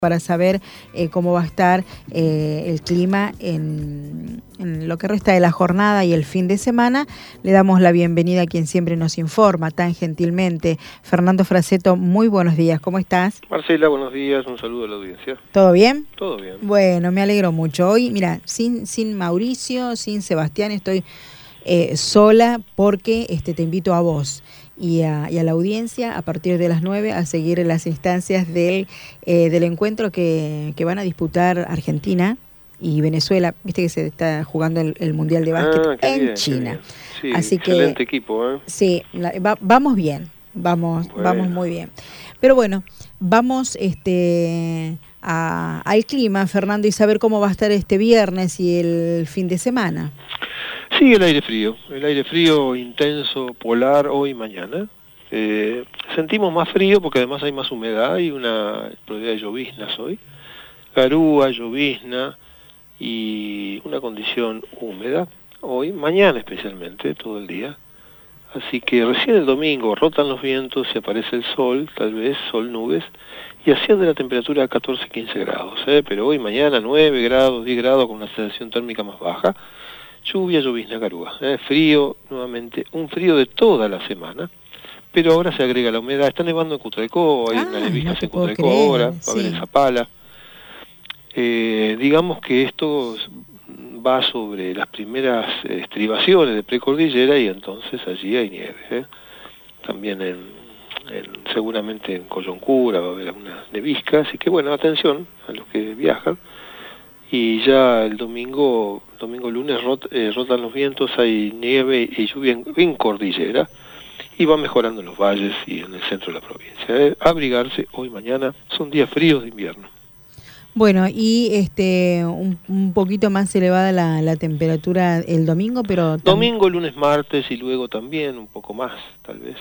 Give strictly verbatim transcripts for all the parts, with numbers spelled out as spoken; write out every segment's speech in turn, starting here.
para saber eh, cómo va a estar eh, el clima en, en lo que resta de la jornada y el fin de semana. Le damos la bienvenida a quien siempre nos informa tan gentilmente. Fernando Fraseto, muy buenos días, ¿cómo estás? Marcela, buenos días, un saludo a la audiencia. ¿Todo bien? Todo bien. Bueno, me alegro mucho. Hoy, mira, sin, sin Mauricio, sin Sebastián, estoy eh, sola porque este, te invito a vos y a, y a la audiencia a partir de las nueve a seguir las instancias del, eh, del encuentro que, que van a disputar Argentina y Venezuela. Viste que se está jugando el, el Mundial de Básquet ah, en bien, China. Sí, Así excelente que, equipo, ¿eh? Sí, la, va, vamos bien, vamos, Bueno. vamos muy bien. Pero bueno, vamos este, a, al clima, Fernando, y saber cómo va a estar este viernes y el fin de semana. Sí, el aire frío, el aire frío intenso, polar, hoy y mañana. Eh, sentimos más frío porque además hay más humedad y una probabilidad de lloviznas hoy. Garúa, llovizna y una condición húmeda hoy, mañana especialmente, todo el día. Así que recién el domingo rotan los vientos y aparece el sol, tal vez sol, nubes, y asciende la temperatura a catorce a quince grados, ¿eh? Pero hoy, mañana, nueve grados, diez grados con una sensación térmica más baja. Lluvia, llovizna, garúa, ¿eh? Frío, nuevamente, un frío de toda la semana, pero ahora se agrega la humedad. Está nevando en Cutralcó, hay Ah, una nevizca no te en puedo Cutralcó creer, ahora, va a haber sí. en Zapala. Eh, digamos que esto va sobre las primeras estribaciones de precordillera y entonces allí hay nieve, ¿eh? También en, en, seguramente en Coyuncura va a haber alguna nevisca, así que bueno, atención a los que viajan. Y ya el domingo, domingo lunes rot, eh, rotan los vientos, hay nieve y lluvia en, en cordillera y va mejorando en los valles y en el centro de la provincia, ¿eh? Abrigarse hoy y mañana, son días fríos de invierno. Bueno, y este un, un poquito más elevada la, la temperatura el domingo, pero... Domingo, lunes, martes y luego también un poco más, tal vez.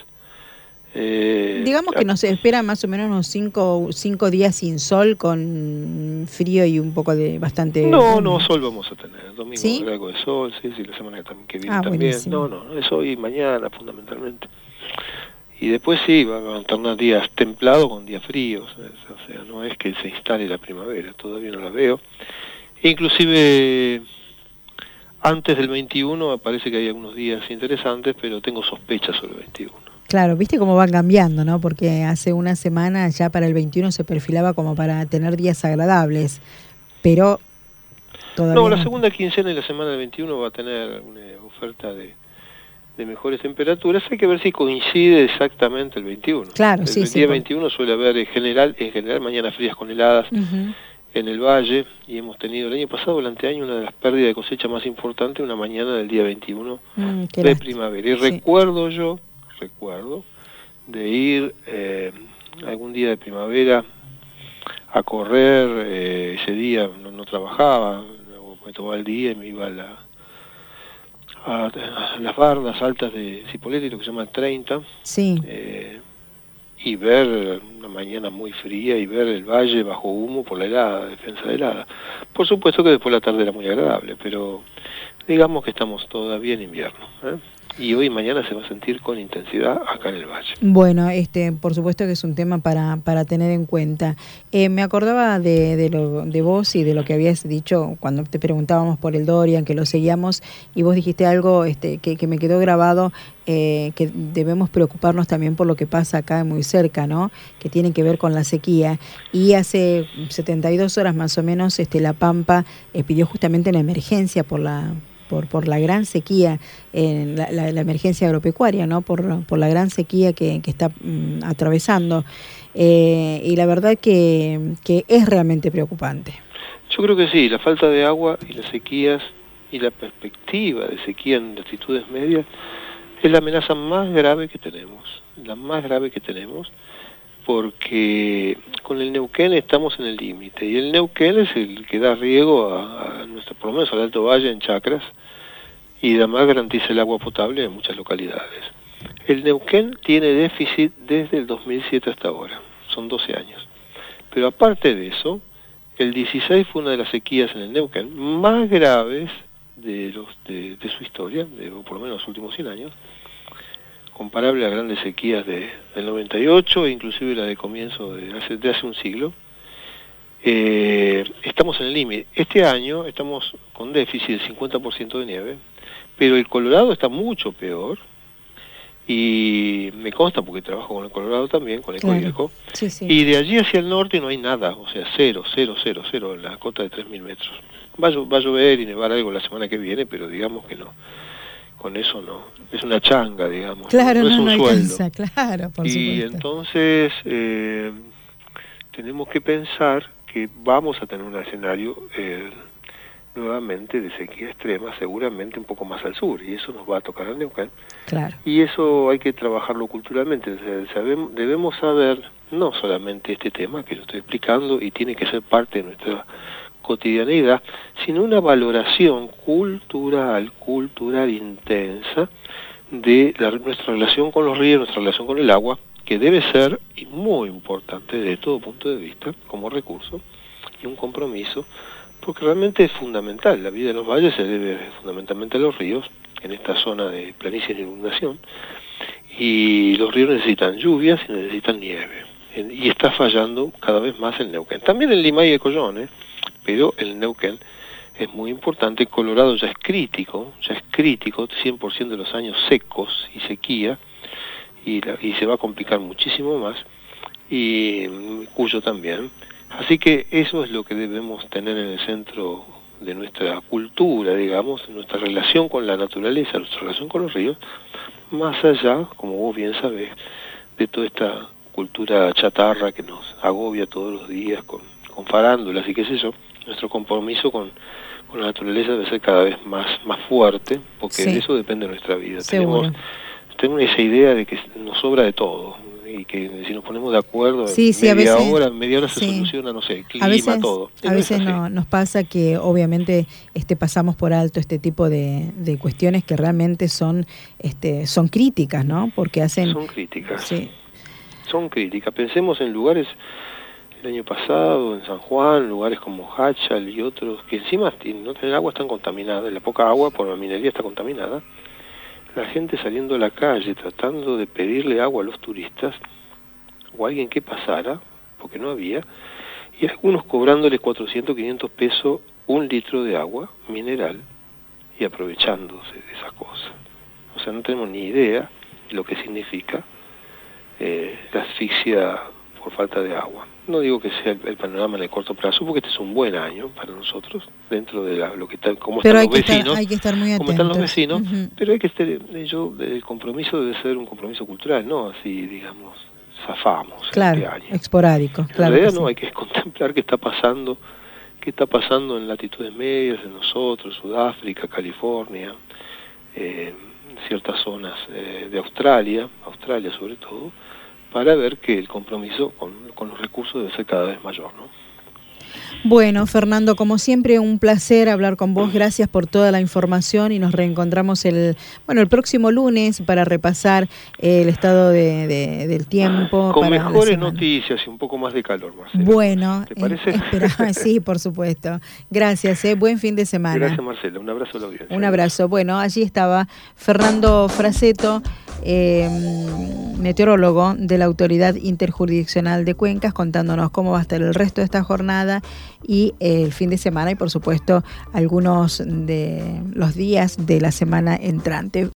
Eh, Digamos que nos espera más o menos unos cinco, cinco días sin sol, con frío y un poco de bastante... No, húmedo. no, sol vamos a tener. Domingo ¿Sí? va a haber algo de sol, sí, sí, la semana que viene Ah, también. buenísimo. No, no, es hoy y mañana fundamentalmente. Y después sí, va a alternar días templados con días fríos. O sea, no es que se instale la primavera, todavía no la veo. Inclusive antes del veintiuno parece que hay algunos días interesantes, pero tengo sospechas sobre el veintiuno. Claro, viste cómo van cambiando, ¿no? Porque hace una semana ya para el veintiuno se perfilaba como para tener días agradables, pero todavía no. La no. segunda quincena y la semana del veintiuno va a tener una oferta de, de mejores temperaturas. Hay que ver si coincide exactamente el veintiuno. Claro, el, sí, el sí. día Por... veintiuno suele haber en general, en general mañanas frías con heladas uh-huh. en el valle, y hemos tenido el año pasado, el anteaño, una de las pérdidas de cosecha más importantes, una mañana del día veintiuno mm, de lástima. primavera. Y sí. recuerdo yo, recuerdo, de ir eh, algún día de primavera a correr, eh, ese día no, no trabajaba, me tomaba el día y me iba a, la, a, a las bardas altas de Cipolletti, lo que se llama treinta, sí. eh, y ver una mañana muy fría y ver el valle bajo humo por la helada, defensa de helada. Por supuesto que después la tarde era muy agradable, pero digamos que estamos todavía en invierno, ¿eh? Y hoy y mañana se va a sentir con intensidad acá en el valle. Bueno, este, por supuesto que es un tema para, para tener en cuenta. Eh, me acordaba de, de, lo, de vos y de lo que habías dicho cuando te preguntábamos por el Dorian, que lo seguíamos, y vos dijiste algo este, que, que me quedó grabado, eh, que debemos preocuparnos también por lo que pasa acá muy cerca, ¿no? Que tiene que ver con la sequía. Y hace setenta y dos horas más o menos este, La Pampa eh, pidió justamente la emergencia por la... Por, por la gran sequía, eh, la, la, la emergencia agropecuaria, ¿no? Por, por la gran sequía que, que está mm, atravesando. Eh, y la verdad que, que es realmente preocupante. Yo creo que sí, la falta de agua y las sequías y la perspectiva de sequía en latitudes medias es la amenaza más grave que tenemos, la más grave que tenemos, porque con el Neuquén estamos en el límite, y el Neuquén es el que da riego a, a nuestro, por lo menos al Alto Valle en chacras, y además garantiza el agua potable en muchas localidades. El Neuquén tiene déficit desde el dos mil siete hasta ahora, son doce años. Pero aparte de eso, el dieciséis fue una de las sequías en el Neuquén más graves de, los, de, de su historia, de, o por lo menos los últimos cien años, comparable a grandes sequías de, del noventa y ocho, e inclusive la de comienzo de hace, de hace un siglo. eh, estamos en el límite. Este año estamos con déficit del cincuenta por ciento de nieve, pero el Colorado está mucho peor, y me consta porque trabajo con el Colorado también, con el Claro. Codirco, Sí, sí. y de allí hacia el norte no hay nada, o sea, cero, cero, cero, cero, en la cota de tres mil metros. Va a, llo- va a llover y nevar algo la semana que viene, pero digamos que no, con eso no, es una changa, digamos, Claro, no, no es no, un no sueldo. alcanza, claro, por Y supuesto. entonces eh, tenemos que pensar que vamos a tener un escenario eh, nuevamente de sequía extrema, seguramente un poco más al sur, y eso nos va a tocar al Neuquén. Claro. Y eso hay que trabajarlo culturalmente. O sea, sabemos, debemos saber no solamente este tema que yo estoy explicando y tiene que ser parte de nuestra cotidianeidad, sino una valoración cultural, cultural intensa de la, nuestra relación con los ríos, nuestra relación con el agua, que debe ser y muy importante desde todo punto de vista como recurso y un compromiso, porque realmente es fundamental. La vida de los valles se debe fundamentalmente a los ríos, en esta zona de planicie de inundación, y los ríos necesitan lluvias y necesitan nieve, y está fallando cada vez más el Neuquén. También el Limay y el Collón, ¿eh? Pero el Neuquén es muy importante. Colorado ya es crítico, ya es crítico, cien por ciento de los años secos y sequía, y, la, y se va a complicar muchísimo más, y Cuyo también. Así que eso es lo que debemos tener en el centro de nuestra cultura, digamos, nuestra relación con la naturaleza, nuestra relación con los ríos, más allá, como vos bien sabés, de toda esta cultura chatarra que nos agobia todos los días con, con farándulas y qué sé yo. Nuestro compromiso con, con la naturaleza debe ser cada vez más, más fuerte, porque Sí. de eso depende nuestra vida. Seguro. Tenemos, tenemos esa idea de que nos sobra de todo, y que si nos ponemos de acuerdo Sí, en sí, a media veces- hora, en media hora se sí. soluciona, no sé, el clima, A veces, todo. Y a no es veces así. no, nos pasa que obviamente este, pasamos por alto este tipo de, de cuestiones que realmente son, este, son críticas, ¿no? Porque hacen... Son críticas. Sí, Son críticas. Pensemos en lugares, el año pasado, en San Juan, lugares como Hachal y otros, que encima no tener agua están contaminadas, la poca agua por la minería está contaminada. La gente saliendo a la calle tratando de pedirle agua a los turistas, o a alguien que pasara, porque no había, y algunos cobrándoles cuatrocientos, quinientos pesos un litro de agua mineral, y aprovechándose de esas cosas. O sea, no tenemos ni idea de lo que significa eh, la asfixia por falta de agua. No digo que sea el, el panorama en el corto plazo, porque este es un buen año para nosotros, dentro de la, lo que está, cómo pero están hay los que, estar, vecinos, hay que estar muy cómo están los atentos. vecinos, Ujú. pero hay que estar, yo, el compromiso debe ser un compromiso cultural, no así, digamos, zafamos Claro, este año. esporádico, En claro. realidad que no, sí. hay que contemplar qué está pasando, qué está pasando en latitudes medias, en nosotros, Sudáfrica, California, eh, ciertas zonas eh, de Australia, Australia sobre todo, para ver que el compromiso con, con los recursos debe ser cada vez mayor, ¿no? Bueno, Fernando, como siempre, un placer hablar con vos. Gracias por toda la información y nos reencontramos el, bueno, el próximo lunes para repasar el estado de, de- del tiempo. Con para la mejores semana. noticias y un poco más de calor, Marcelo. Bueno, ¿Te parece? eh, espera, sí, por supuesto. Gracias, eh, buen fin de semana. Gracias, Marcelo. Un abrazo a la audiencia. Un abrazo. Bueno, allí estaba Fernando Fraseto, eh, meteorólogo de la Autoridad Interjurisdiccional de Cuencas, contándonos cómo va a estar el resto de esta jornada y eh, el fin de semana y, por supuesto, algunos de los días de la semana entrante.